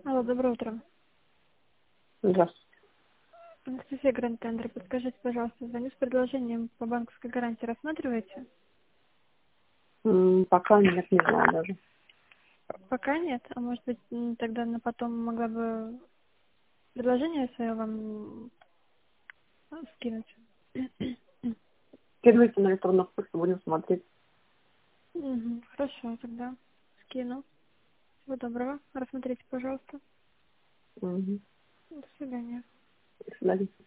Алло, доброе утро. Здравствуйте. Анастасия Гранд-Тендер, подскажите, пожалуйста, звоню с предложением по банковской гарантии. Рассматриваете? Пока нет, не знаю даже. Пока нет. А может быть, тогда на потом могла бы предложение свое вам скинуть? Скидывайте на электронную почту, будем смотреть. Хорошо, тогда скину. Всего доброго. Рассмотрите, пожалуйста. Мгм. До свидания. До свидания.